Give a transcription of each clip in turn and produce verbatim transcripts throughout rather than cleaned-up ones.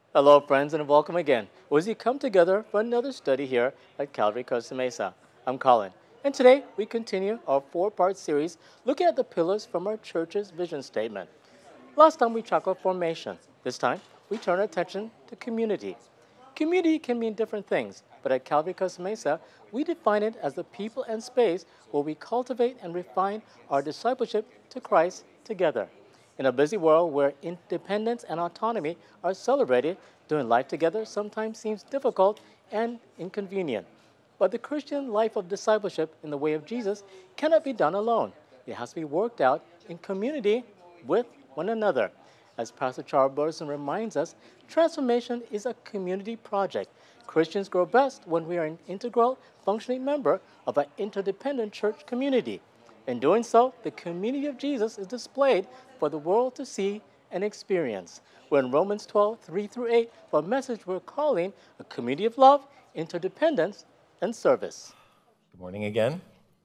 Hello, friends, and welcome again. As we come together for another study here at Calvary Costa Mesa, I'm Colin, and today we continue our four-part series looking at the pillars from our church's vision statement. Last time we tackled formation. This time we turn our attention to community. Community can mean different things, but at Calvary Costa Mesa, we define it as the people and space where we cultivate and refine our discipleship to Christ together. In a busy world where independence and autonomy are celebrated, doing life together sometimes seems difficult and inconvenient. But the Christian life of discipleship in the way of Jesus cannot be done alone. It has to be worked out in community with one another. As Pastor Charles Burson reminds us, transformation is a community project. Christians grow best when we are an integral, functioning member of an interdependent church community. In doing so, the community of Jesus is displayed for the world to see and experience. We're in Romans twelve, three through eight, for a message we're calling a community of love, interdependence, and service. Good morning again.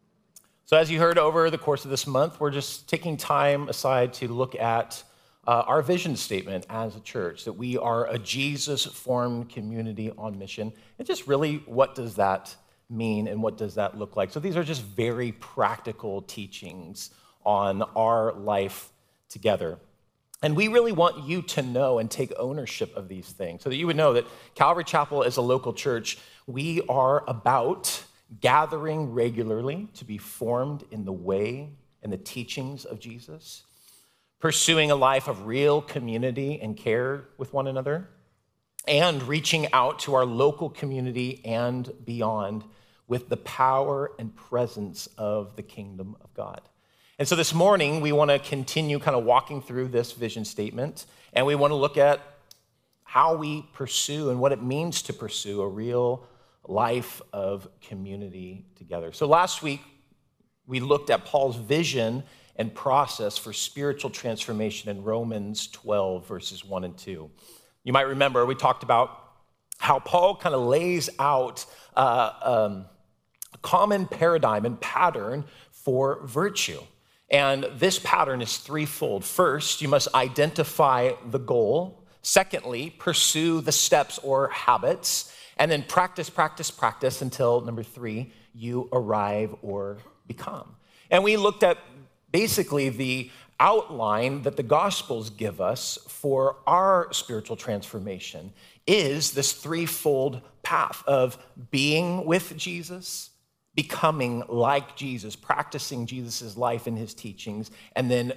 So as you heard over the course of this month, we're just taking time aside to look at uh, our vision statement as a church, that we are a Jesus-formed community on mission. And just really, what does that mean and what does that look like? So these are just very practical teachings on our life together. And we really want you to know and take ownership of these things so that you would know that Calvary Chapel is a local church. We are about gathering regularly to be formed in the way and the teachings of Jesus, pursuing a life of real community and care with one another, and reaching out to our local community and beyond with the power and presence of the kingdom of God. And so this morning, we want to continue kind of walking through this vision statement, and we want to look at how we pursue and what it means to pursue a real life of community together. So last week, we looked at Paul's vision and process for spiritual transformation in Romans twelve, verses one and two. You might remember we talked about how Paul kind of lays out uh, um, a common paradigm and pattern for virtue. And this pattern is threefold. First, you must identify the goal. Secondly, pursue the steps or habits. And then practice, practice, practice until, number three, you arrive or become. And we looked at basically the outline that the Gospels give us for our spiritual transformation is this threefold path of being with Jesus, becoming like Jesus, practicing Jesus' life and his teachings, and then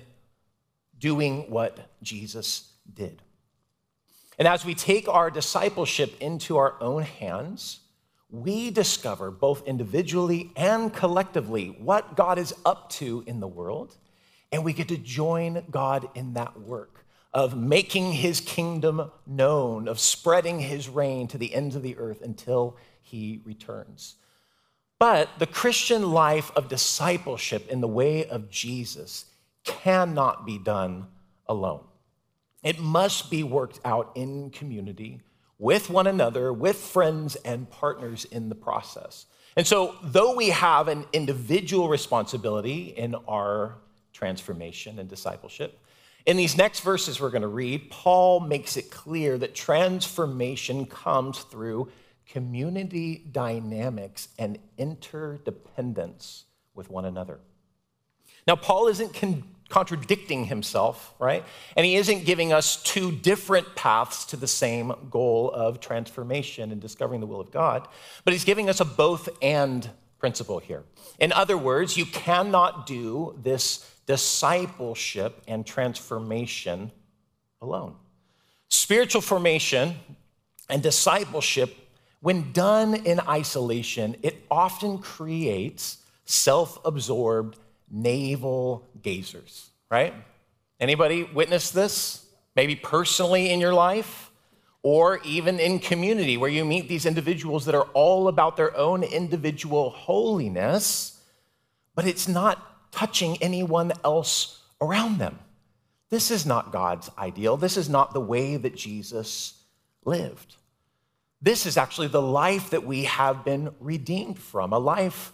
doing what Jesus did. And as we take our discipleship into our own hands, we discover both individually and collectively what God is up to in the world, and we get to join God in that work of making his kingdom known, of spreading his reign to the ends of the earth until he returns. But the Christian life of discipleship in the way of Jesus cannot be done alone. It must be worked out in community with one another, with friends and partners in the process. And so, though we have an individual responsibility in our transformation and discipleship, in these next verses we're going to read, Paul makes it clear that transformation comes through community dynamics and interdependence with one another. Now, Paul isn't con- contradicting himself, right? And he isn't giving us two different paths to the same goal of transformation and discovering the will of God, but he's giving us a both and principle here. In other words, you cannot do this discipleship and transformation alone. Spiritual formation and discipleship, when done in isolation, it often creates self-absorbed navel gazers, right? Anybody witness this? Maybe personally in your life, or even in community where you meet these individuals that are all about their own individual holiness, but it's not touching anyone else around them. This is not God's ideal. This is not the way that Jesus lived. This is actually the life that we have been redeemed from, a life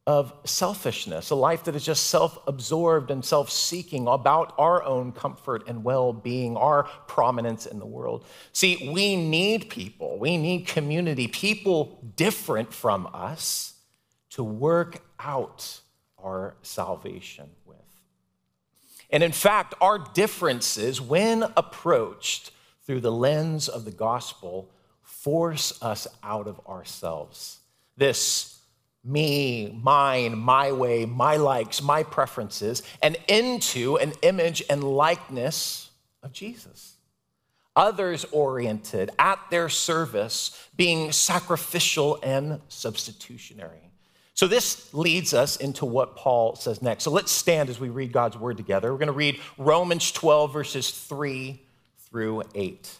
of selfishness, a life that is just self-absorbed and self-seeking about our own comfort and well-being, our prominence in the world. See, we need people, we need community, people different from us to work out our salvation with. And in fact, our differences, when approached through the lens of the gospel, force us out of ourselves. This me, mine, my way, my likes, my preferences, and into an image and likeness of Jesus. Others-oriented, at their service, being sacrificial and substitutionary. So this leads us into what Paul says next. So let's stand as we read God's word together. We're going to read Romans twelve, verses three through eight.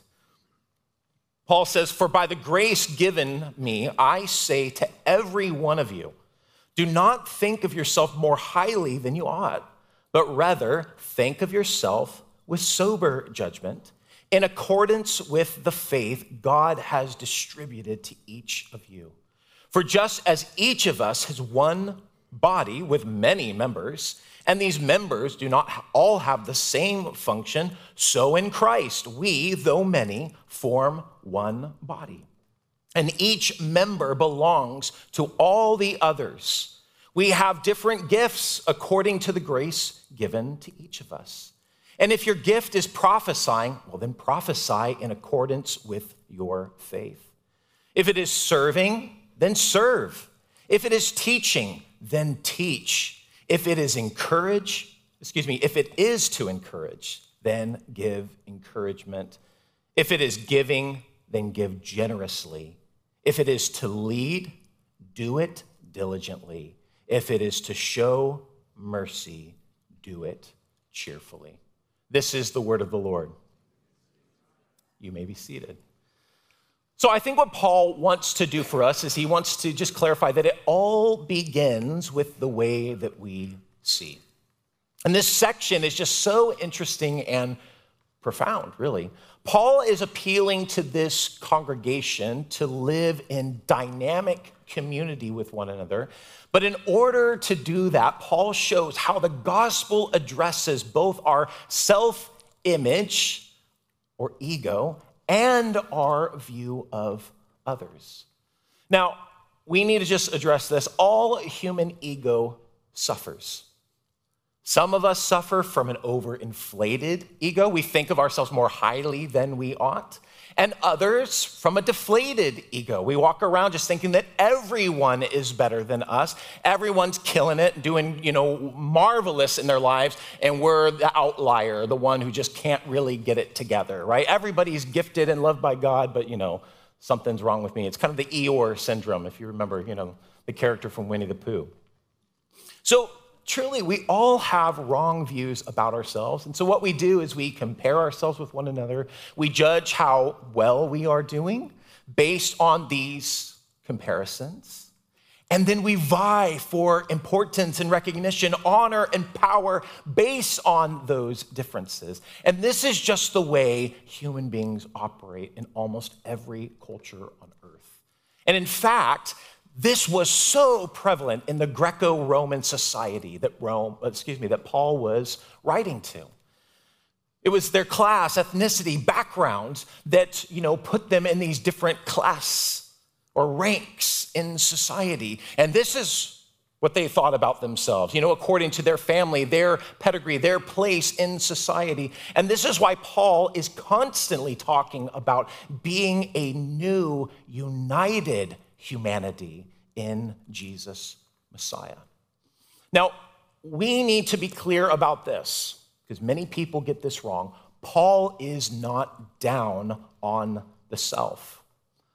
Paul says, "For by the grace given me, I say to every one of you, do not think of yourself more highly than you ought, but rather think of yourself with sober judgment, in accordance with the faith God has distributed to each of you. For just as each of us has one body with many members, and these members do not all have the same function, so in Christ we, though many, form one body. And each member belongs to all the others. We have different gifts according to the grace given to each of us. And if your gift is prophesying, well, then prophesy in accordance with your faith. If it is serving, then serve. If it is teaching, then teach. If it is encourage, excuse me, if it is to encourage, then give encouragement. If it is giving, then give generously. If it is to lead, do it diligently. If it is to show mercy, do it cheerfully." This is the word of the Lord. You may be seated. So I think what Paul wants to do for us is he wants to just clarify that it all begins with the way that we see. And this section is just so interesting and profound, really. Paul is appealing to this congregation to live in dynamic community with one another. But in order to do that, Paul shows how the gospel addresses both our self-image or ego and our view of others. Now, we need to just address this. All human ego suffers. Some of us suffer from an overinflated ego. We think of ourselves more highly than we ought. And others from a deflated ego. We walk around just thinking that everyone is better than us. Everyone's killing it, doing, you know, marvelous in their lives, and we're the outlier, the one who just can't really get it together, right? Everybody's gifted and loved by God, but, you know, something's wrong with me. It's kind of the Eeyore syndrome, if you remember, you know, the character from Winnie the Pooh. So, truly, we all have wrong views about ourselves. And so what we do is we compare ourselves with one another. We judge how well we are doing based on these comparisons. And then we vie for importance and recognition, honor and power based on those differences. And this is just the way human beings operate in almost every culture on earth. And in fact, this was so prevalent in the Greco-Roman society that Rome, excuse me, that Paul was writing to. It was their class, ethnicity, backgrounds that, you know, put them in these different class or ranks in society. And this is what they thought about themselves, you know, according to their family, their pedigree, their place in society. And this is why Paul is constantly talking about being a new, united humanity in Jesus Messiah. Now, we need to be clear about this, because many people get this wrong. Paul is not down on the self.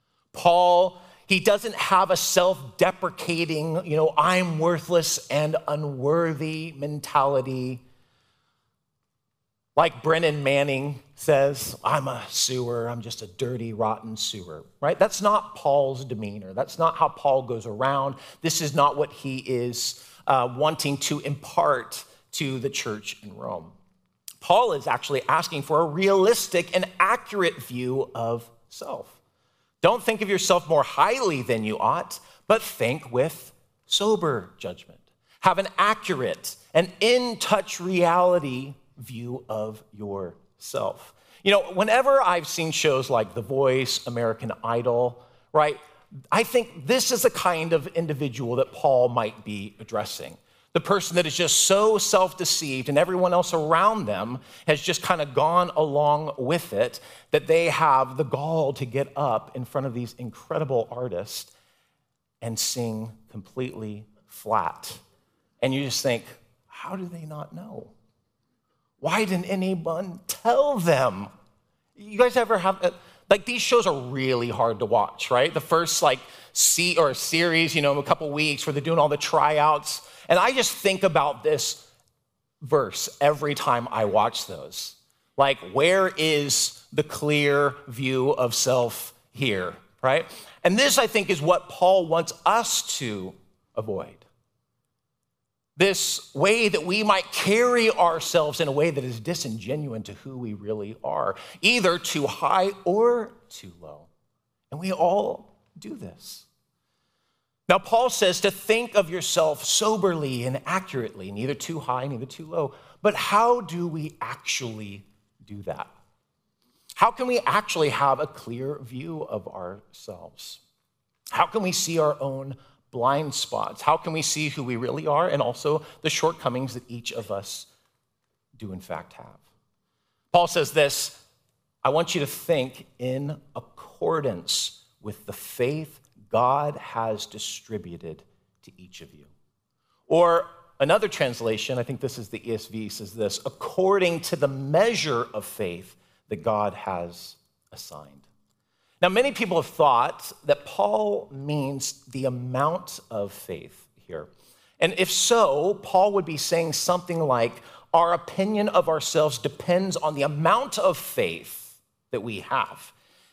Paul, he doesn't have a self-deprecating, you know, I'm worthless and unworthy mentality. Like Brennan Manning says, I'm a sewer, I'm just a dirty, rotten sewer, right? That's not Paul's demeanor. That's not how Paul goes around. This is not what he is uh, wanting to impart to the church in Rome. Paul is actually asking for a realistic and accurate view of self. Don't think of yourself more highly than you ought, but think with sober judgment. Have an accurate and in-touch reality view of yourself. You know, whenever I've seen shows like The Voice, American Idol, right, I think this is the kind of individual that Paul might be addressing. The person that is just so self-deceived and everyone else around them has just kind of gone along with it, that they have the gall to get up in front of these incredible artists and sing completely flat. And you just think, how do they not know? Why didn't anyone tell them? You guys ever have, like, these shows are really hard to watch, right? The first, like, see or series, you know, a couple weeks where they're doing all the tryouts. And I just think about this verse every time I watch those. Like, where is the clear view of self here, right? And this, I think, is what Paul wants us to avoid. This way that we might carry ourselves in a way that is disingenuous to who we really are, either too high or too low. And we all do this. Now, Paul says to think of yourself soberly and accurately, neither too high, neither too low. But how do we actually do that? How can we actually have a clear view of ourselves? How can we see our own blind spots? How can we see who we really are and also the shortcomings that each of us do in fact have? Paul says this, I want you to think in accordance with the faith God has distributed to each of you. Or another translation, I think this is the E S V, says this, according to the measure of faith that God has assigned. Now, many people have thought that Paul means the amount of faith here. And if so, Paul would be saying something like, our opinion of ourselves depends on the amount of faith that we have,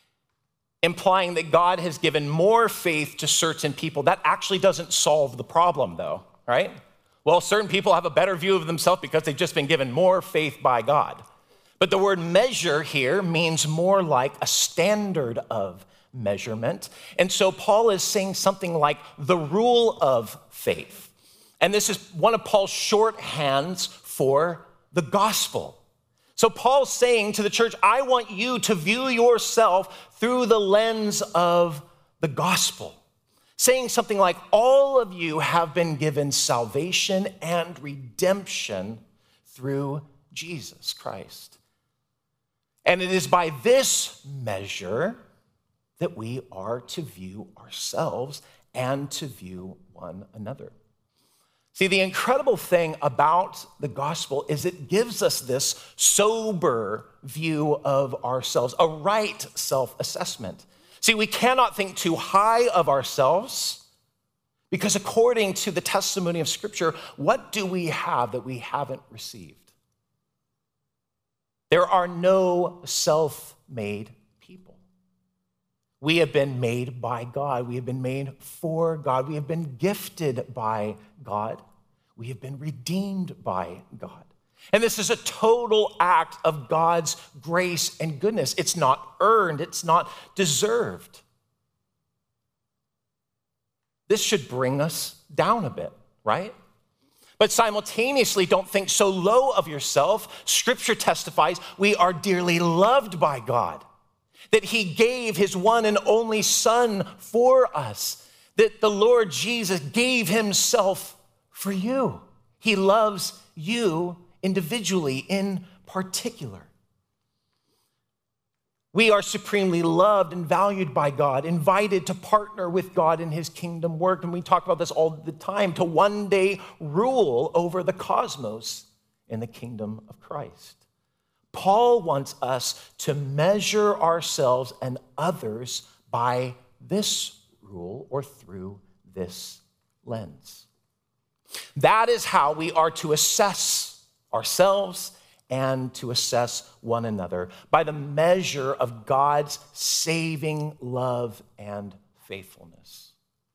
implying that God has given more faith to certain people. That actually doesn't solve the problem, though, right? Well, certain people have a better view of themselves because they've just been given more faith by God. But the word measure here means more like a standard of measurement. And so Paul is saying something like the rule of faith. And this is one of Paul's shorthands for the gospel. So Paul's saying to the church, I want you to view yourself through the lens of the gospel. Saying something like, all of you have been given salvation and redemption through Jesus Christ. And it is by this measure that we are to view ourselves and to view one another. See, the incredible thing about the gospel is it gives us this sober view of ourselves, a right self-assessment. See, we cannot think too high of ourselves because according to the testimony of Scripture, what do we have that we haven't received? There are no self-made people. We have been made by God. We have been made for God. We have been gifted by God. We have been redeemed by God. And this is a total act of God's grace and goodness. It's not earned. It's not deserved. This should bring us down a bit, right? But simultaneously, don't think so low of yourself. Scripture testifies we are dearly loved by God, that he gave his one and only Son for us, that the Lord Jesus gave himself for you. He loves you individually in particular. We are supremely loved and valued by God, invited to partner with God in his kingdom work. And we talk about this all the time, to one day rule over the cosmos in the kingdom of Christ. Paul wants us to measure ourselves and others by this rule or through this lens. That is how we are to assess ourselves and to assess one another by the measure of God's saving love and faithfulness.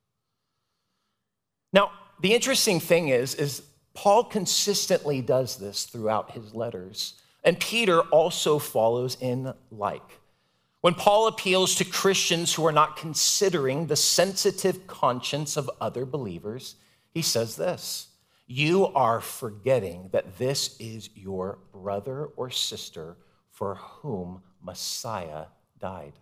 Now, the interesting thing is, is Paul consistently does this throughout his letters, and Peter also follows in like. When Paul appeals to Christians who are not considering the sensitive conscience of other believers, He says this, you are forgetting that this is your brother or sister for whom Messiah died.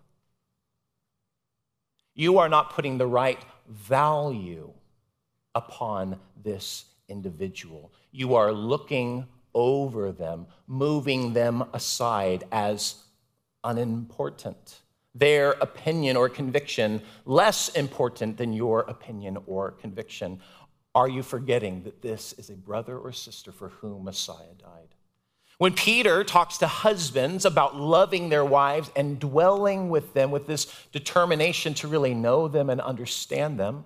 You are not putting the right value upon this individual. You are looking over them, moving them aside as unimportant. Their opinion or conviction less important than your opinion or conviction. Are you forgetting that this is a brother or sister for whom Messiah died? When Peter talks to husbands about loving their wives and dwelling with them with this determination to really know them and understand them,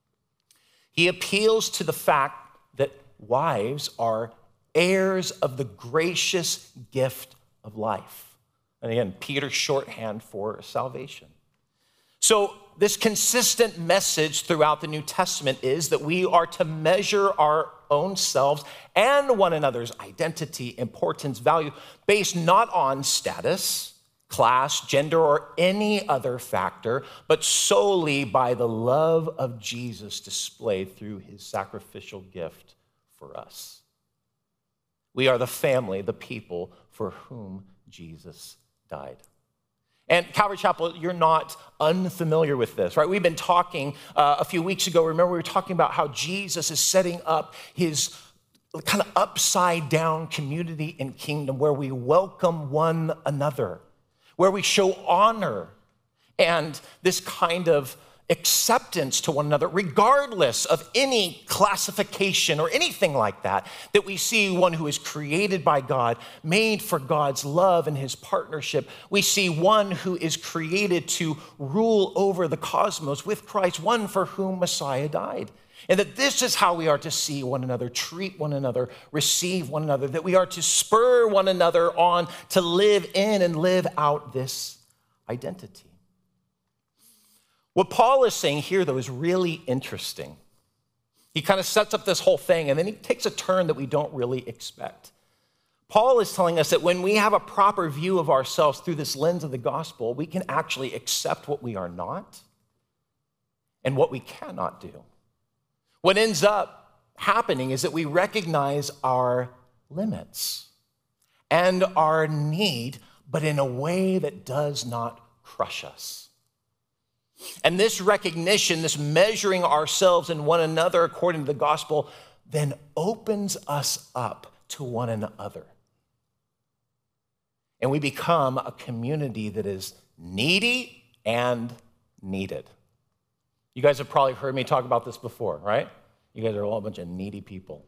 he appeals to the fact that wives are heirs of the gracious gift of life. And again, Peter's shorthand for salvation. So this consistent message throughout the New Testament is that we are to measure our own selves and one another's identity, importance, value, based not on status, class, gender, or any other factor, but solely by the love of Jesus displayed through his sacrificial gift for us. We are the family, the people for whom Jesus died. And Calvary Chapel, you're not unfamiliar with this, right? We've been talking uh, a few weeks ago. Remember, we were talking about how Jesus is setting up his kind of upside down community and kingdom where we welcome one another, where we show honor and this kind of acceptance to one another, regardless of any classification or anything like that, that we see one who is created by God, made for God's love and his partnership. We see one who is created to rule over the cosmos with Christ, one for whom Messiah died. And that this is how we are to see one another, treat one another, receive one another, that we are to spur one another on to live in and live out this identity. What Paul is saying here, though, is really interesting. He kind of sets up this whole thing, and then he takes a turn that we don't really expect. Paul is telling us that when we have a proper view of ourselves through this lens of the gospel, we can actually accept what we are not and what we cannot do. What ends up happening is that we recognize our limits and our need, but in a way that does not crush us. And this recognition, this measuring ourselves and one another according to the gospel, then opens us up to one another. And we become a community that is needy and needed. You guys have probably heard me talk about this before, right? You guys are all a bunch of needy people.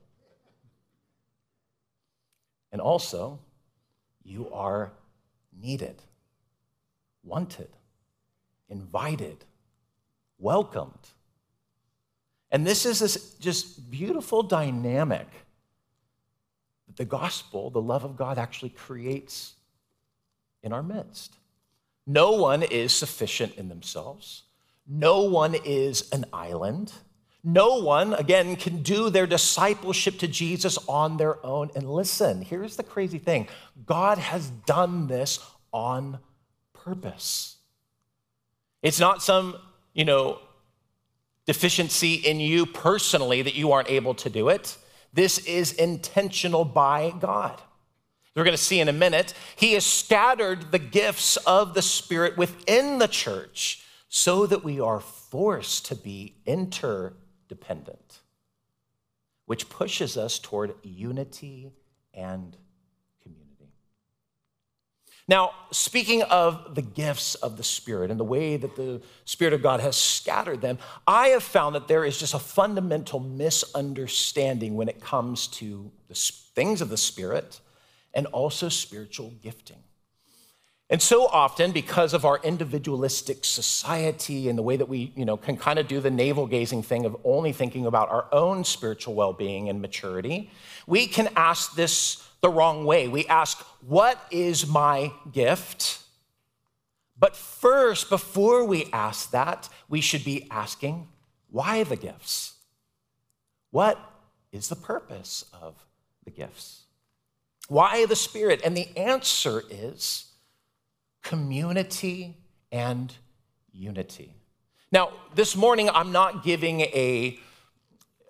And also, you are needed, wanted, invited, welcomed. And this is this just beautiful dynamic that the gospel, the love of God, actually creates in our midst. No one is sufficient in themselves. No one is an island. No one, again, can do their discipleship to Jesus on their own. And listen, here's the crazy thing. God has done this on purpose. It's not some, you know, deficiency in you personally that you aren't able to do it. This is intentional by God. We're going to see in a minute, he has scattered the gifts of the Spirit within the church so that we are forced to be interdependent, which pushes us toward unity and community. Now, speaking of the gifts of the Spirit and the way that the Spirit of God has scattered them, I have found that there is just a fundamental misunderstanding when it comes to the things of the Spirit and also spiritual gifting. And so often, because of our individualistic society and the way that we, you know, can kind of do the navel-gazing thing of only thinking about our own spiritual well-being and maturity, we can ask this the wrong way. We ask, what is my gift? But first, before we ask that, we should be asking, why the gifts? What is the purpose of the gifts? Why the Spirit? And the answer is community and unity. Now, this morning, I'm not giving a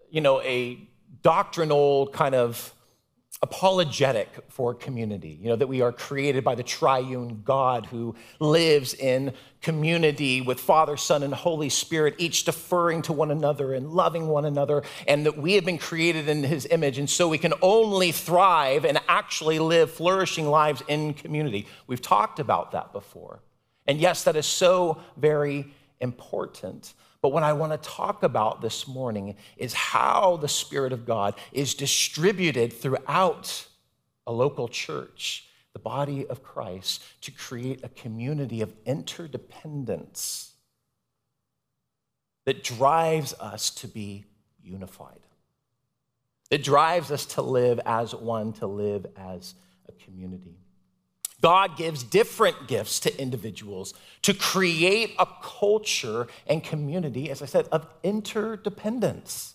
you know, a doctrinal kind of apologetic for community, you know, that we are created by the triune God who lives in community with Father, Son, and Holy Spirit, each deferring to one another and loving one another, and that we have been created in his image, and so we can only thrive and actually live flourishing lives in community. We've talked about that before. And yes, that is so very important. But what I want to talk about this morning is how the Spirit of God is distributed throughout a local church, the body of Christ, to create a community of interdependence that drives us to be unified. It drives us to live as one, to live as a community. God gives different gifts to individuals to create a culture and community, as I said, of interdependence,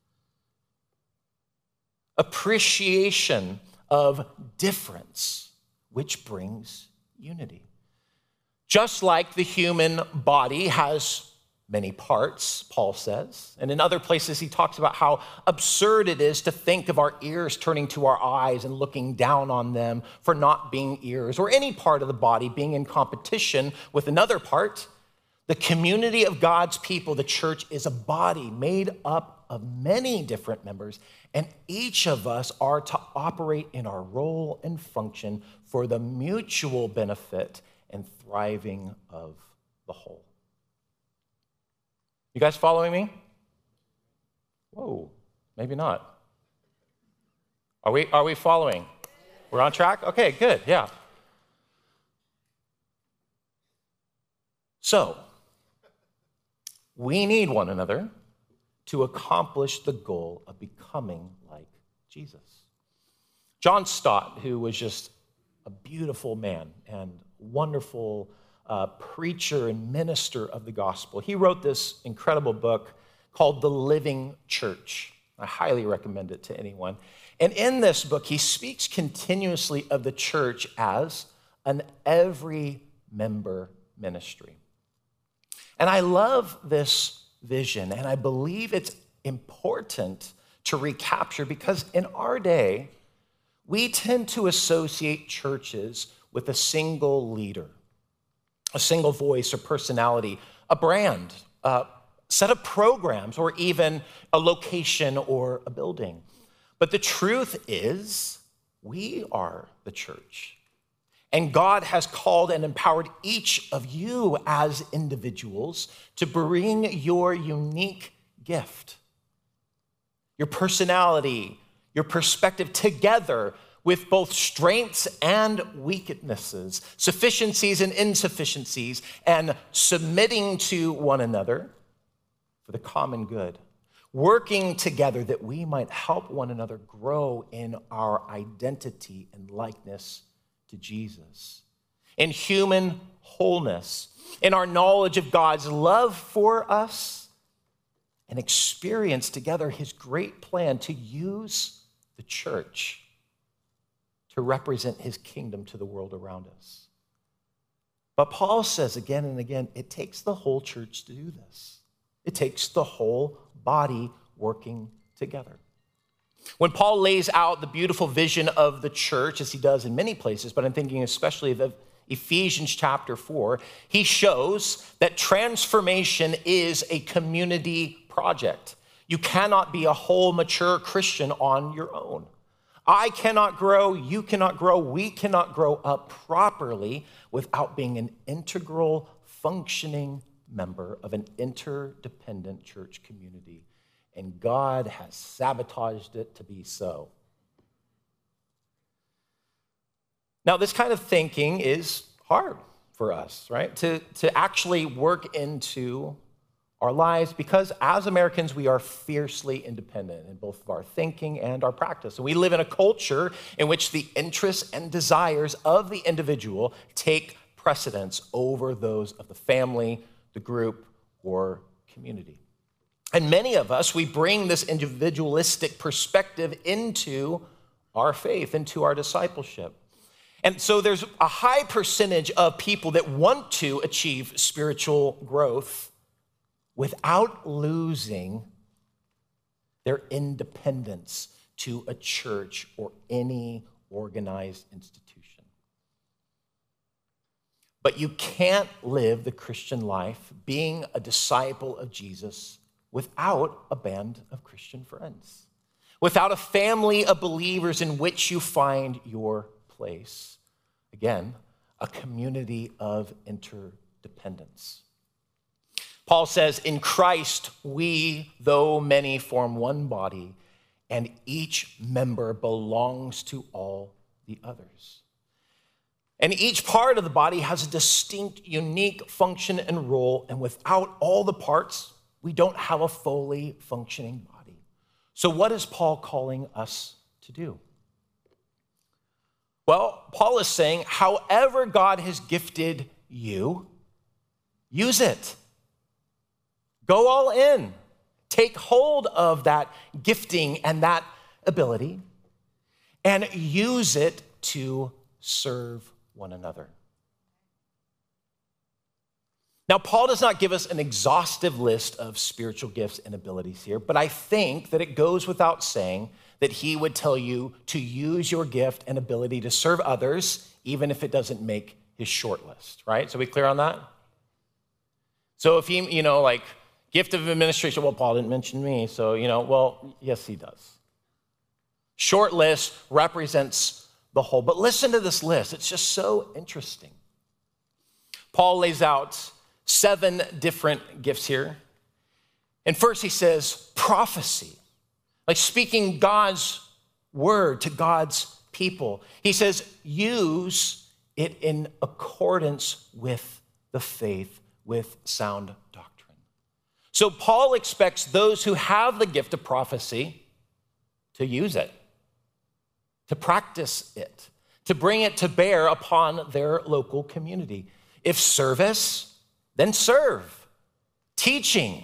appreciation of difference, which brings unity. Just like the human body has many parts, Paul says. And in other places, he talks about how absurd it is to think of our ears turning to our eyes and looking down on them for not being ears, or any part of the body being in competition with another part. The community of God's people, the church, is a body made up of many different members, and each of us are to operate in our role and function for the mutual benefit and thriving of the whole. You guys following me? Whoa, maybe not. Are we, are we following? We're on track? Okay, good, yeah. So, we need one another to accomplish the goal of becoming like Jesus. John Stott, who was just a beautiful man and wonderful Uh, preacher and minister of the gospel. He wrote this incredible book called The Living Church. I highly recommend it to anyone. And in this book, he speaks continuously of the church as an every member ministry. And I love this vision, and I believe it's important to recapture because in our day, we tend to associate churches with a single leader, a single voice or personality, a brand, a set of programs, or even a location or a building. But the truth is, we are the church. And God has called and empowered each of you as individuals to bring your unique gift, your personality, your perspective together with both strengths and weaknesses, sufficiencies and insufficiencies, and submitting to one another for the common good, working together that we might help one another grow in our identity and likeness to Jesus, in human wholeness, in our knowledge of God's love for us, and experience together his great plan to use the church to represent his kingdom to the world around us. But Paul says again and again, it takes the whole church to do this. It takes the whole body working together. When Paul lays out the beautiful vision of the church, as he does in many places, but I'm thinking especially of Ephesians chapter four, he shows that transformation is a community project. You cannot be a whole, mature Christian on your own. I cannot grow, you cannot grow, we cannot grow up properly without being an integral, functioning member of an interdependent church community. And God has sabotaged it to be so. Now, this kind of thinking is hard for us, right? To, to actually work into our lives, because as Americans, we are fiercely independent in both of our thinking and our practice. And we live in a culture in which the interests and desires of the individual take precedence over those of the family, the group, or community. And many of us, we bring this individualistic perspective into our faith, into our discipleship. And so there's a high percentage of people that want to achieve spiritual growth without losing their independence to a church or any organized institution. But you can't live the Christian life being a disciple of Jesus without a band of Christian friends, without a family of believers in which you find your place. Again, a community of interdependence. Paul says, in Christ, we, though many, form one body, and each member belongs to all the others. And each part of the body has a distinct, unique function and role, and without all the parts, we don't have a fully functioning body. So what is Paul calling us to do? Well, Paul is saying, however God has gifted you, use it. Go all in. Take hold of that gifting and that ability and use it to serve one another. Now, Paul does not give us an exhaustive list of spiritual gifts and abilities here, but I think that it goes without saying that he would tell you to use your gift and ability to serve others, even if it doesn't make his short list, right? So we clear on that? So if he, you know, like, gift of administration, well, Paul didn't mention me, so, you know, well, yes, he does. Short list represents the whole, but listen to this list. It's just so interesting. Paul lays out seven different gifts here. And first he says prophecy, like speaking God's word to God's people. He says use it in accordance with the faith, with sound doctrine. So Paul expects those who have the gift of prophecy to use it, to practice it, to bring it to bear upon their local community. If service, then serve. Teaching,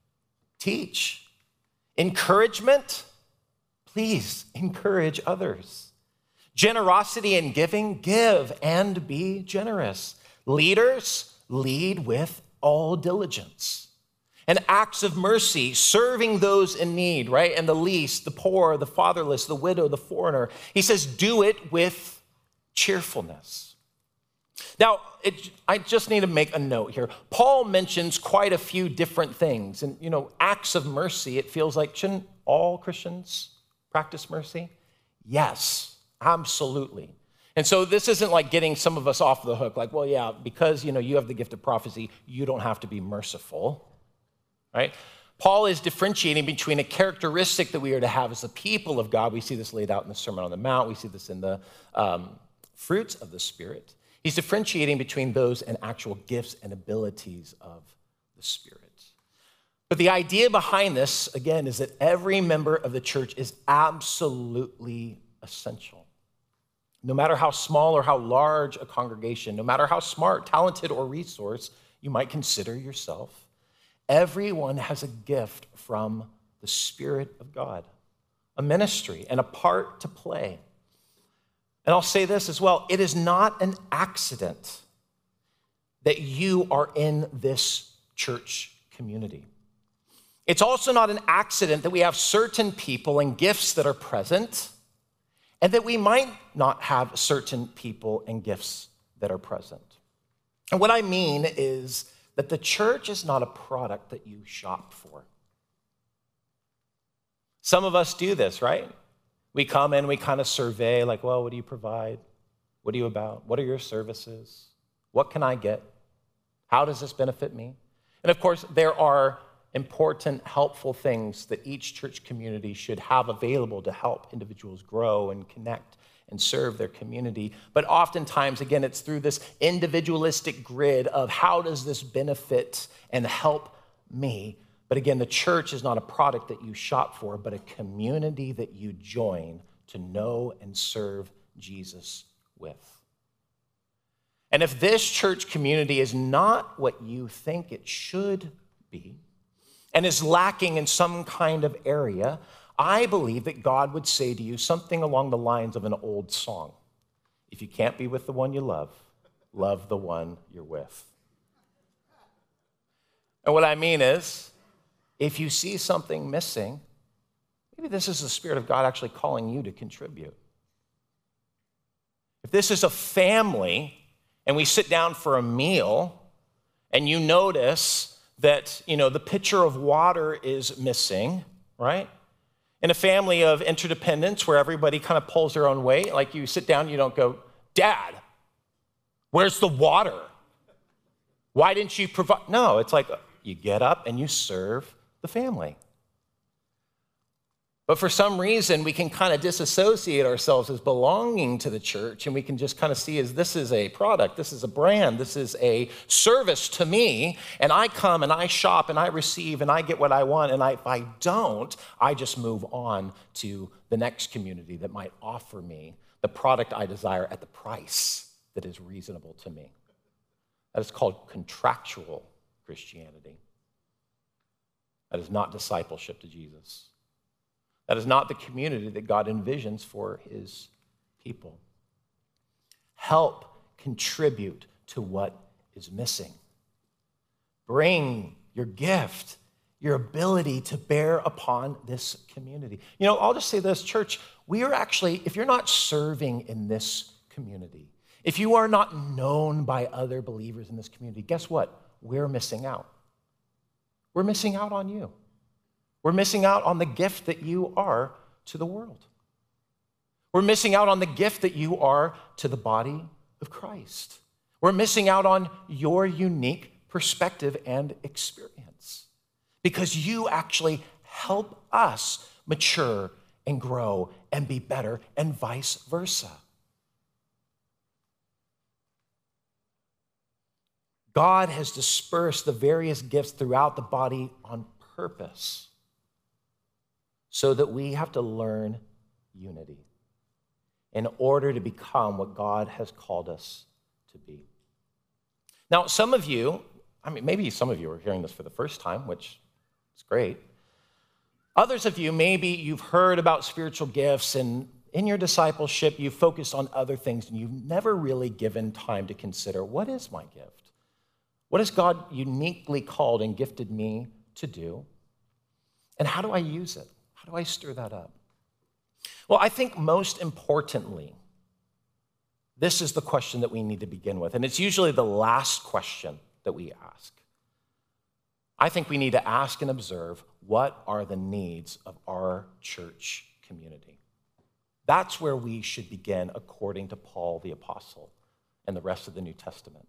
teach. Encouragement, please encourage others. Generosity and giving, give and be generous. Leaders, lead with all diligence. And acts of mercy, serving those in need, right? And the least, the poor, the fatherless, the widow, the foreigner. He says, do it with cheerfulness. Now, it, I just need to make a note here. Paul mentions quite a few different things. And, you know, acts of mercy, it feels like, shouldn't all Christians practice mercy? Yes, absolutely. And so this isn't like getting some of us off the hook, like, well, yeah, because, you know, you have the gift of prophecy, you don't have to be merciful. Right? Paul is differentiating between a characteristic that we are to have as a people of God. We see this laid out in the Sermon on the Mount. We see this in the um, fruits of the Spirit. He's differentiating between those and actual gifts and abilities of the Spirit. But the idea behind this, again, is that every member of the church is absolutely essential. No matter how small or how large a congregation, no matter how smart, talented, or resource you might consider yourself, everyone has a gift from the Spirit of God, a ministry and a part to play. And I'll say this as well, it is not an accident that you are in this church community. It's also not an accident that we have certain people and gifts that are present, and that we might not have certain people and gifts that are present. And what I mean is that the church is not a product that you shop for. Some of us do this, right? We come in, we kind of survey, like, well, what do you provide? What are you about? What are your services? What can I get? How does this benefit me? And of course, there are important, helpful things that each church community should have available to help individuals grow and connect and serve their community. But oftentimes, again, it's through this individualistic grid of how does this benefit and help me? But again, the church is not a product that you shop for, but a community that you join to know and serve Jesus with. And if this church community is not what you think it should be, and is lacking in some kind of area, I believe that God would say to you something along the lines of an old song. If you can't be with the one you love, love the one you're with. And what I mean is, if you see something missing, maybe this is the Spirit of God actually calling you to contribute. If this is a family and we sit down for a meal and you notice that, you know, the pitcher of water is missing, right? In a family of interdependence where everybody kind of pulls their own weight, like you sit down, you don't go, Dad, where's the water? Why didn't you provide? No, it's like you get up and you serve the family. But for some reason, we can kind of disassociate ourselves as belonging to the church, and we can just kind of see as this is a product, this is a brand, this is a service to me, and I come and I shop and I receive and I get what I want, and I, if I don't, I just move on to the next community that might offer me the product I desire at the price that is reasonable to me. That is called contractual Christianity. That is not discipleship to Jesus. That is not the community that God envisions for his people. Help contribute to what is missing. Bring your gift, your ability to bear upon this community. You know, I'll just say this, church, we are actually, if you're not serving in this community, if you are not known by other believers in this community, guess what? We're missing out. We're missing out on you. We're missing out on the gift that you are to the world. We're missing out on the gift that you are to the body of Christ. We're missing out on your unique perspective and experience because you actually help us mature and grow and be better and vice versa. God has dispersed the various gifts throughout the body on purpose, so that we have to learn unity in order to become what God has called us to be. Now, some of you, I mean, maybe some of you are hearing this for the first time, which is great. Others of you, maybe you've heard about spiritual gifts, and in your discipleship, you've focused on other things, and you've never really given time to consider, what is my gift? What has God uniquely called and gifted me to do? And how do I use it? How do I stir that up? Well, I think most importantly, this is the question that we need to begin with, and it's usually the last question that we ask. I think we need to ask and observe, what are the needs of our church community? That's where we should begin according to Paul the Apostle and the rest of the New Testament.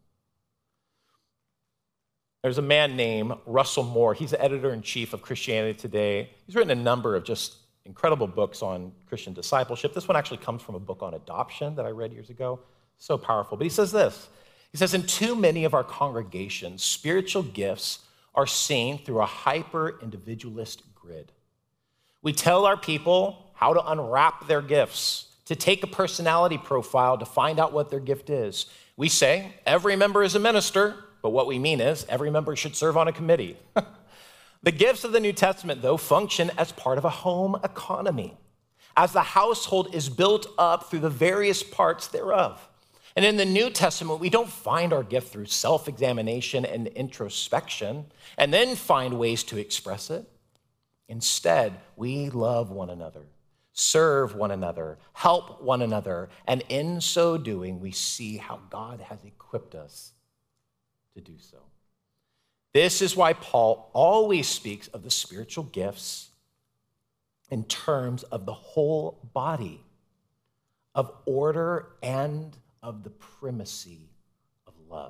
There's a man named Russell Moore. He's the editor-in-chief of Christianity Today. He's written a number of just incredible books on Christian discipleship. This one actually comes from a book on adoption that I read years ago. So powerful. But he says this. He says, in too many of our congregations, spiritual gifts are seen through a hyper-individualist grid. We tell our people how to unwrap their gifts, to take a personality profile to find out what their gift is. We say, every member is a minister, but what we mean is every member should serve on a committee. The gifts of the New Testament, though, function as part of a home economy, as the household is built up through the various parts thereof. And in the New Testament, we don't find our gift through self-examination and introspection and then find ways to express it. Instead, we love one another, serve one another, help one another, and in so doing, we see how God has equipped us to do so. This is why Paul always speaks of the spiritual gifts in terms of the whole body, of order and of the primacy of love.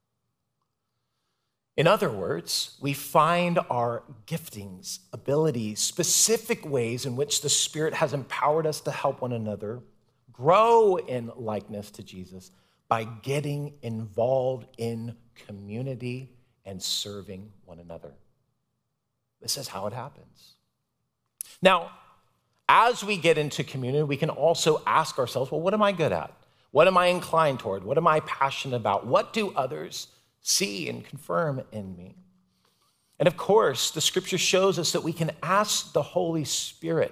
In other words, we find our giftings, abilities, specific ways in which the Spirit has empowered us to help one another grow in likeness to Jesus by getting involved in community and serving one another. This is how it happens. Now, as we get into community, we can also ask ourselves, well, what am I good at? What am I inclined toward? What am I passionate about? What do others see and confirm in me? And of course, the scripture shows us that we can ask the Holy Spirit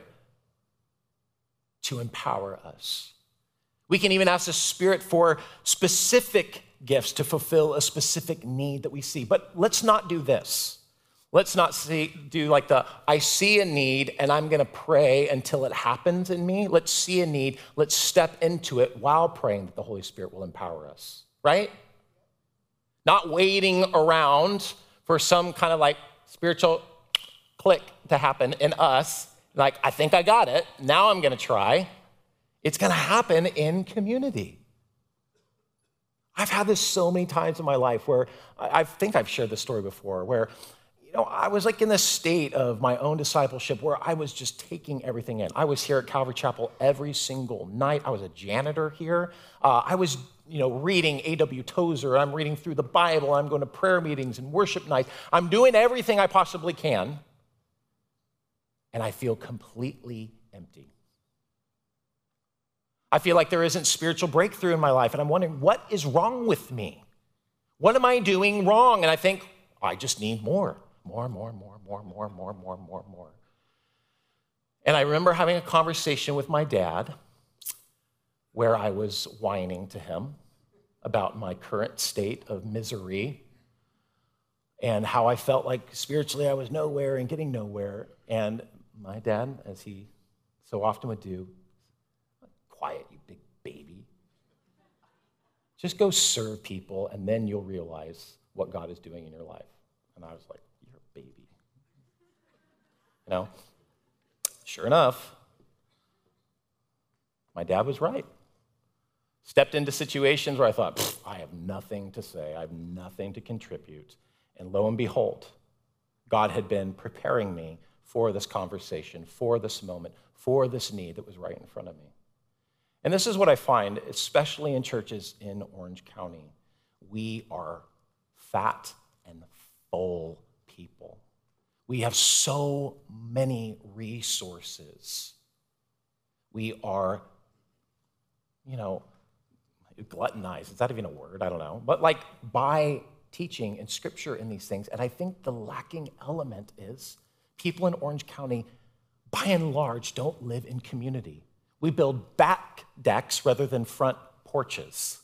to empower us. We can even ask the Spirit for specific gifts to fulfill a specific need that we see. But let's not do this. Let's not see, do like the, I see a need and I'm gonna pray until it happens in me. Let's see a need, let's step into it while praying that the Holy Spirit will empower us, right? Not waiting around for some kind of like spiritual click to happen in us. Like, I think I got it, now I'm gonna try. It's gonna happen in community. I've had this so many times in my life where, I think I've shared this story before, where you know, I was like in this state of my own discipleship where I was just taking everything in. I was here at Calvary Chapel every single night. I was a janitor here. Uh, I was, you know, reading A W Tozer. I'm reading through the Bible. I'm going to prayer meetings and worship nights. I'm doing everything I possibly can. And I feel completely empty. I feel like there isn't spiritual breakthrough in my life. And I'm wondering, what is wrong with me? What am I doing wrong? And I think, I just need more. More, more, more, more, more, more, more, more, more. And I remember having a conversation with my dad where I was whining to him about my current state of misery and how I felt like spiritually I was nowhere and getting nowhere. And my dad, as he so often would do, quiet, you big baby. Just go serve people and then you'll realize what God is doing in your life. And I was like, you're a baby. You know, sure enough, my dad was right. Stepped into situations where I thought, I have nothing to say, I have nothing to contribute. And lo and behold, God had been preparing me for this conversation, for this moment, for this need that was right in front of me. And this is what I find, especially in churches in Orange County. We are fat and full people. We have so many resources. We are, you know, gluttonized. Is that even a word? I don't know. But like by teaching and scripture in these things. And I think the lacking element is people in Orange County, by and large, don't live in community. We build back decks rather than front porches.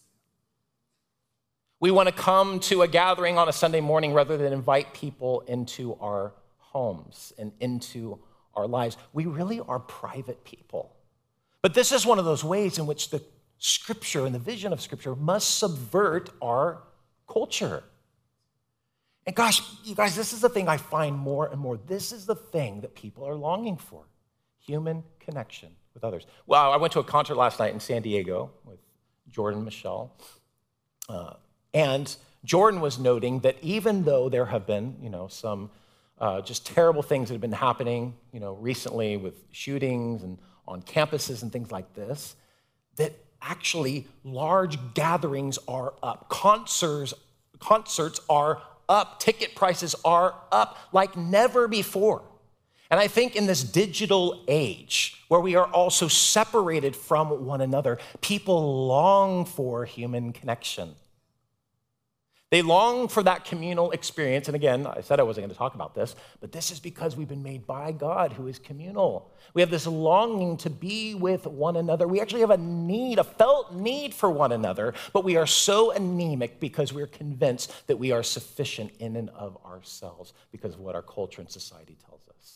We want to come to a gathering on a Sunday morning rather than invite people into our homes and into our lives. We really are private people. But this is one of those ways in which the scripture and the vision of scripture must subvert our culture. And gosh, you guys, this is the thing I find more and more. This is the thing that people are longing for, human connection with others. Well, I went to a concert last night in San Diego with Jordan Michelle. Uh, and Jordan was noting that even though there have been, you know, some uh, just terrible things that have been happening, you know, recently with shootings and on campuses and things like this, that actually large gatherings are up. Concerts, concerts are up. Ticket prices are up like never before. And I think in this digital age, where we are also separated from one another, people long for human connection. They long for that communal experience. And again, I said I wasn't going to talk about this, but this is because we've been made by God, who is communal. We have this longing to be with one another. We actually have a need, a felt need for one another, but we are so anemic because we're convinced that we are sufficient in and of ourselves because of what our culture and society tells us.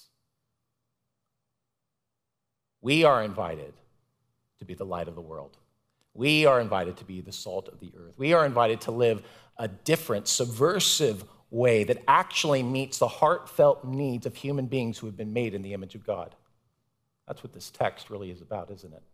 We are invited to be the light of the world. We are invited to be the salt of the earth. We are invited to live a different, subversive way that actually meets the heartfelt needs of human beings who have been made in the image of God. That's what this text really is about, isn't it?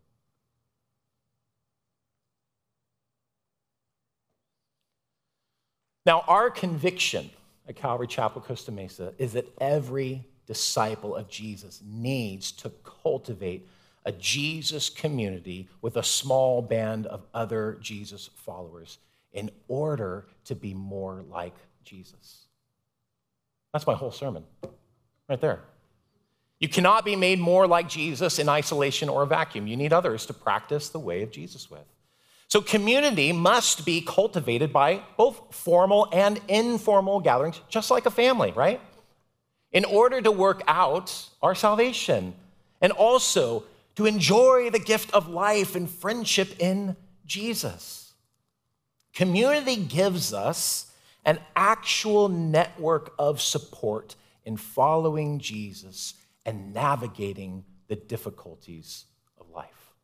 Now, our conviction at Calvary Chapel, Costa Mesa, is that every disciple of Jesus needs to cultivate a Jesus community with a small band of other Jesus followers in order to be more like Jesus. That's my whole sermon, right there. You cannot be made more like Jesus in isolation or a vacuum. You need others to practice the way of Jesus with. So community must be cultivated by both formal and informal gatherings, just like a family, right? In order to work out our salvation and also to enjoy the gift of life and friendship in Jesus. Community gives us an actual network of support in following Jesus and navigating the difficulties of life.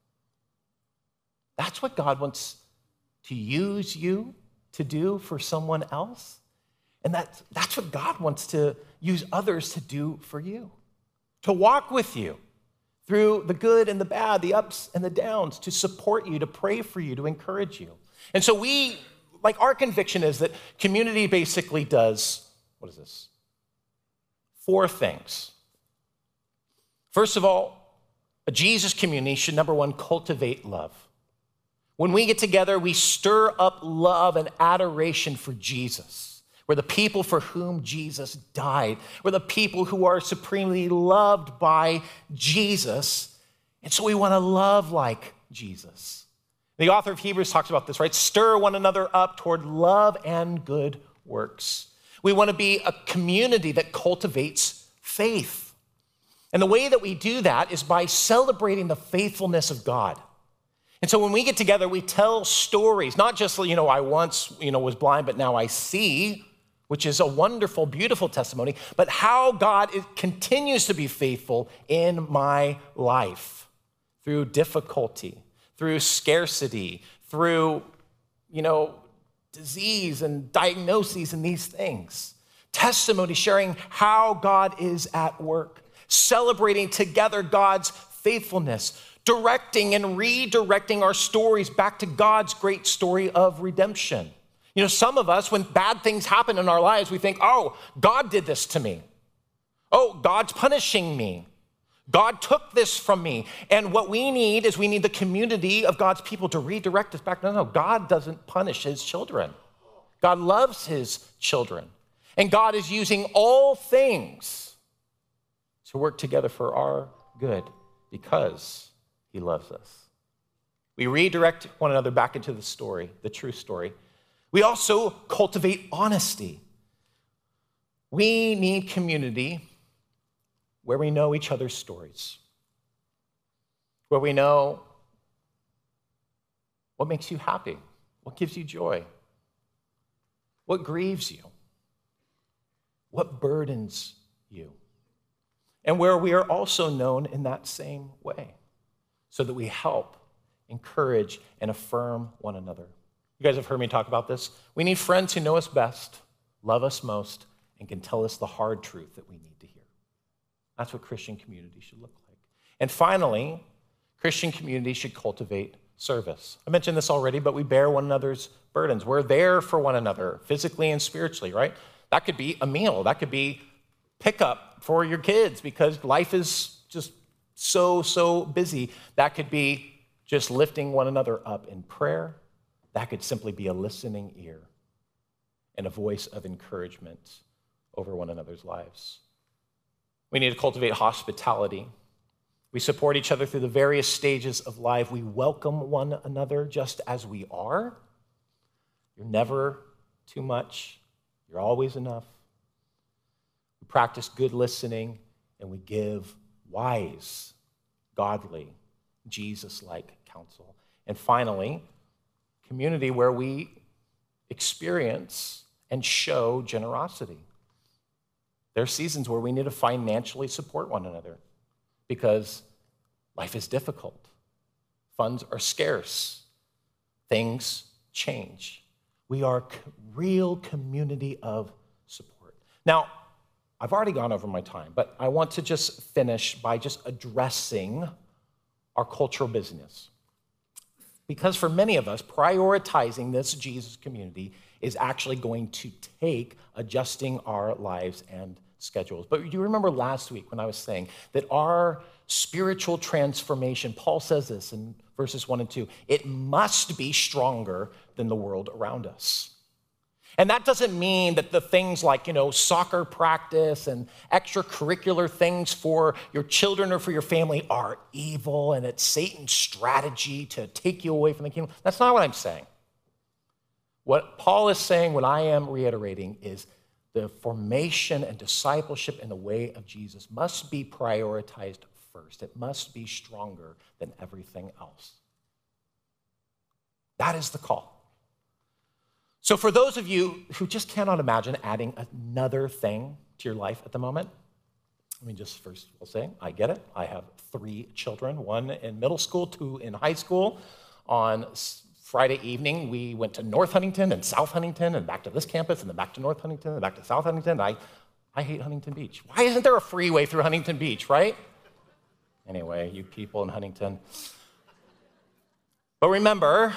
That's what God wants to use you to do for someone else. And that's, that's what God wants to use others to do for you. To walk with you through the good and the bad, the ups and the downs, to support you, to pray for you, to encourage you. And so we, like our conviction is that community basically does, what is this? Four things. First of all, a Jesus community should, number one, cultivate love. When we get together, we stir up love and adoration for Jesus. We're the people for whom Jesus died. We're the people who are supremely loved by Jesus. And so we want to love like Jesus. The author of Hebrews talks about this, right? Stir one another up toward love and good works. We want to be a community that cultivates faith. And the way that we do that is by celebrating the faithfulness of God. And so when we get together, we tell stories, not just, you know, I once, you know, was blind, but now I see, which is a wonderful, beautiful testimony, but how God continues to be faithful in my life through difficulty, through scarcity, through, you know, disease and diagnoses and these things. Testimony sharing how God is at work, celebrating together God's faithfulness, directing and redirecting our stories back to God's great story of redemption. You know, some of us, when bad things happen in our lives, we think, oh, God did this to me. Oh, God's punishing me. God took this from me. And what we need is we need the community of God's people to redirect us back. No, no, God doesn't punish his children. God loves his children. And God is using all things to work together for our good because he loves us. We redirect one another back into the story, the true story. We also cultivate honesty. We need community where we know each other's stories, where we know what makes you happy, what gives you joy, what grieves you, what burdens you, and where we are also known in that same way, so that we help, encourage, and affirm one another. You guys have heard me talk about this. We need friends who know us best, love us most, and can tell us the hard truth that we need to hear. That's what Christian community should look like. And finally, Christian community should cultivate service. I mentioned this already, but we bear one another's burdens. We're there for one another, physically and spiritually, right? That could be a meal. That could be pickup for your kids because life is just so, so busy. That could be just lifting one another up in prayer. That could simply be a listening ear and a voice of encouragement over one another's lives. We need to cultivate hospitality. We support each other through the various stages of life. We welcome one another just as we are. You're never too much. You're always enough. We practice good listening, and we give wise, godly, Jesus-like counsel. And finally, community where we experience and show generosity. There are seasons where we need to financially support one another because life is difficult. Funds are scarce. Things change. We are a real community of support. Now, I've already gone over my time, but I want to just finish by just addressing our cultural busyness. Because for many of us, prioritizing this Jesus community is actually going to take adjusting our lives and schedules. But do you remember last week when I was saying that our spiritual transformation, Paul says this in verses one and two, it must be stronger than the world around us. And that doesn't mean that the things like, you know, soccer practice and extracurricular things for your children or for your family are evil and it's Satan's strategy to take you away from the kingdom. That's not what I'm saying. What Paul is saying, what I am reiterating, is the formation and discipleship in the way of Jesus must be prioritized first. It must be stronger than everything else. That is the call. So for those of you who just cannot imagine adding another thing to your life at the moment? Let me just first of all say, I get it. I have three children, one in middle school, two in high school. On Friday evening, we went to North Huntington and South Huntington and back to this campus and then back to North Huntington and back to South Huntington. I, I hate Huntington Beach. Why isn't there a freeway through Huntington Beach, right? Anyway, you people in Huntington. But remember,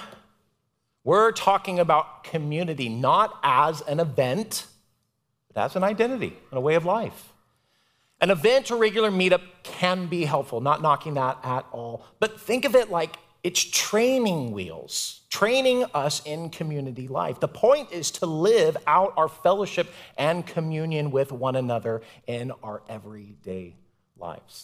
we're talking about community not as an event, but as an identity and a way of life. An event or regular meetup can be helpful, not knocking that at all. But think of it like it's training wheels, training us in community life. The point is to live out our fellowship and communion with one another in our everyday lives.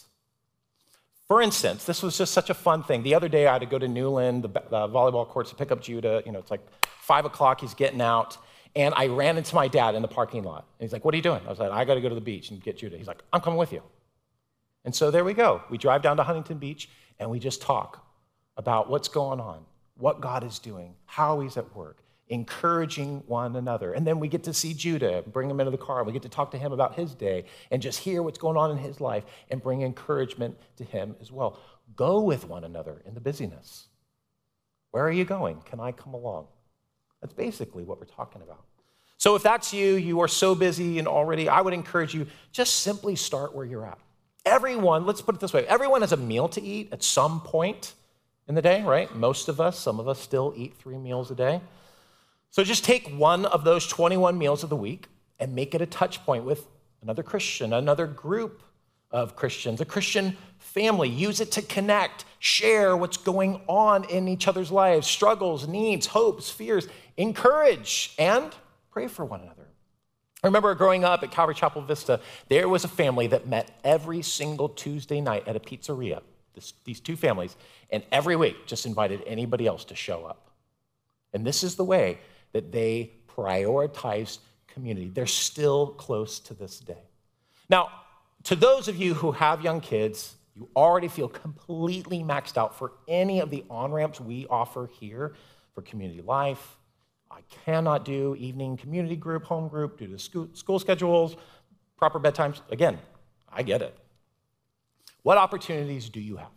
For instance, this was just such a fun thing. The other day, I had to go to Newland, the, the volleyball courts, to pick up Judah. You know, it's like five o'clock, he's getting out. And I ran into my dad in the parking lot. And he's like, what are you doing? I was like, I got to go to the beach and get Judah. He's like, I'm coming with you. And so there we go. We drive down to Huntington Beach, and we just talk about what's going on, what God is doing, how he's at work, encouraging one another. And then we get to see Judah, bring him into the car. We get to talk to him about his day and just hear what's going on in his life and bring encouragement to him as well. Go with one another in the busyness. Where are you going? Can I come along? That's basically what we're talking about. So if that's you, you are so busy and already, I would encourage you, just simply start where you're at. Everyone, let's put it this way, everyone has a meal to eat at some point in the day, right? Most of us, some of us still eat three meals a day. So just take one of those twenty-one meals of the week and make it a touch point with another Christian, another group of Christians, a Christian family. Use it to connect, share what's going on in each other's lives, struggles, needs, hopes, fears, encourage, and pray for one another. I remember growing up at Calvary Chapel Vista, there was a family that met every single Tuesday night at a pizzeria, this, these two families, and every week just invited anybody else to show up. And this is the way that they prioritized community. They're still close to this day. Now, to those of you who have young kids, you already feel completely maxed out for any of the on-ramps we offer here for community life. I cannot do evening community group, home group, due to school, school schedules, proper bedtimes. Again, I get it. What opportunities do you have?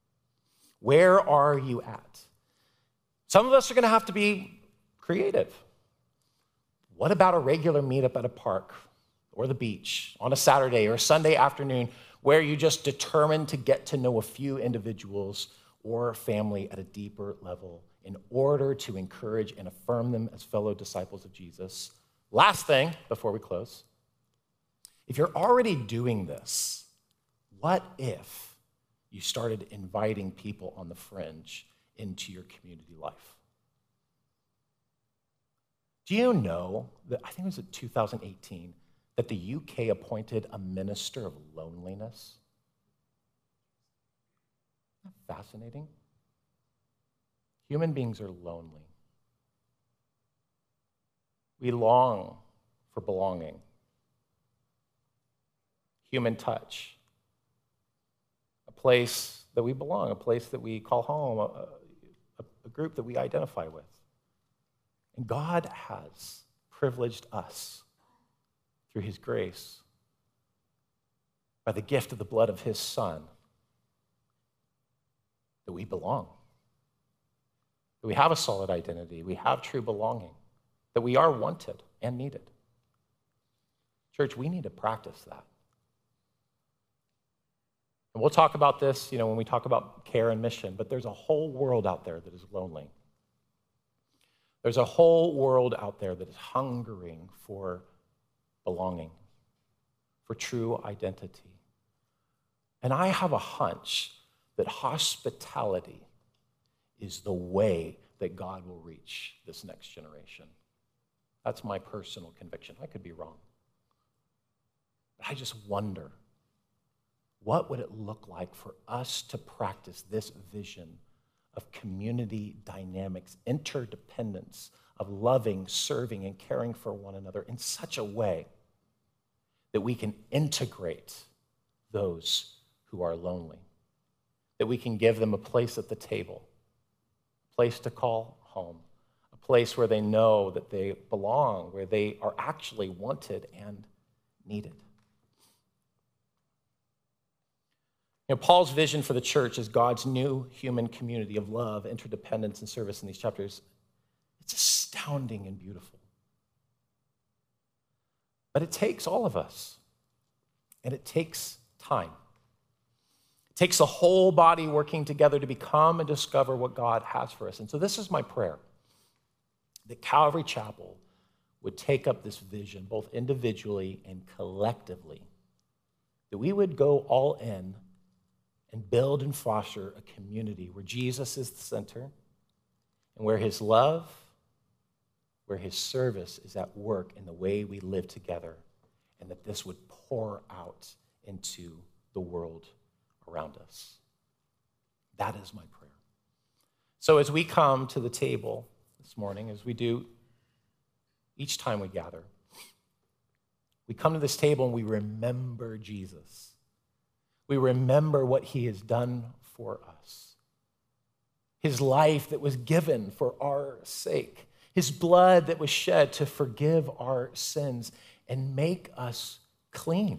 Where are you at? Some of us are going to have to be creative. What about a regular meetup at a park or the beach on a Saturday or a Sunday afternoon where you just determine to get to know a few individuals or family at a deeper level in order to encourage and affirm them as fellow disciples of Jesus? Last thing before we close, if you're already doing this, what if you started inviting people on the fringe into your community life? Do you know that, I think it was in two thousand eighteen, that the U K appointed a minister of loneliness? Isn't that fascinating? Human beings are lonely. We long for belonging, human touch, a place that we belong, a place that we call home, a, a, a group that we identify with. And God has privileged us through his grace by the gift of the blood of his Son that we belong, that we have a solid identity, we have true belonging, that we are wanted and needed. Church, we need to practice that. And we'll talk about this, you know, when we talk about care and mission, but there's a whole world out there that is lonely. There's a whole world out there that is hungering for belonging, for true identity. And I have a hunch that hospitality is the way that God will reach this next generation. That's my personal conviction. I could be wrong. But I just wonder, what would it look like for us to practice this vision of community dynamics, interdependence, of loving, serving, and caring for one another in such a way that we can integrate those who are lonely, that we can give them a place at the table, a place to call home, a place where they know that they belong, where they are actually wanted and needed. You know, Paul's vision for the church is God's new human community of love, interdependence, and service in these chapters. It's astounding and beautiful. But it takes all of us, and it takes time. It takes the whole body working together to become and discover what God has for us. And so this is my prayer, that Calvary Chapel would take up this vision, both individually and collectively, that we would go all in and build and foster a community where Jesus is the center and where his love, where his service is at work in the way we live together, and that this would pour out into the world around us. That is my prayer. So as we come to the table this morning, as we do each time we gather, we come to this table and we remember Jesus. We remember what he has done for us. His life that was given for our sake. His blood that was shed to forgive our sins and make us clean.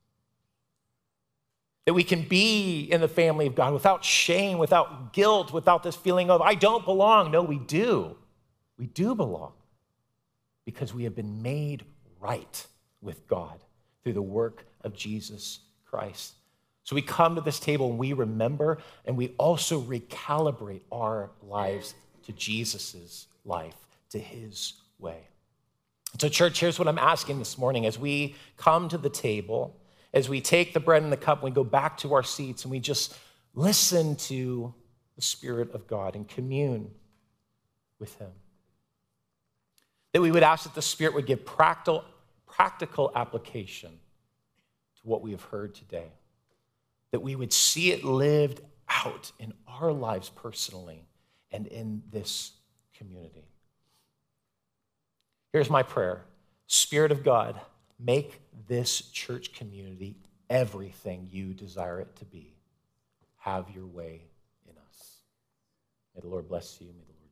That we can be in the family of God without shame, without guilt, without this feeling of, I don't belong. No, we do. We do belong because we have been made right with God through the work of Jesus Christ. So we come to this table and we remember, and we also recalibrate our lives to Jesus's life, to his way. So church, here's what I'm asking this morning. As we come to the table, as we take the bread and the cup, and we go back to our seats and we just listen to the Spirit of God and commune with him. That we would ask that the Spirit would give practical, practical application to what we have heard today. That we would see it lived out in our lives personally and in this community. Here's my prayer. Spirit of God, make this church community everything you desire it to be. Have your way in us. May the Lord bless you. May the Lord